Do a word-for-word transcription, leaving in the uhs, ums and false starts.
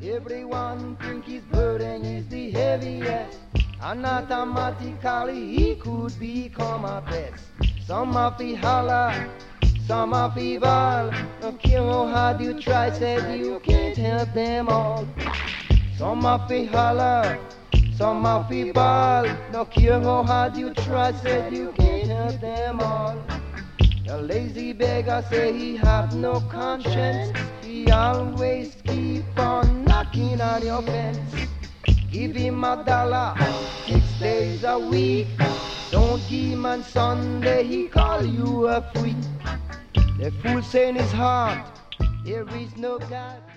Everyone think his burden is the heaviest, and automatically he could become a pest. Some of the holler, some of the ball. No care how hard you try, said you can't help them all. Some of the holler, some of the ball. No care how hard you try, said you can't help them all. The lazy beggar say he have no conscience. He always keep on knocking on your fence. Give him a dollar six days a week. Don't give him on Sunday, he call you a freak. The fool say in his heart, there is no God.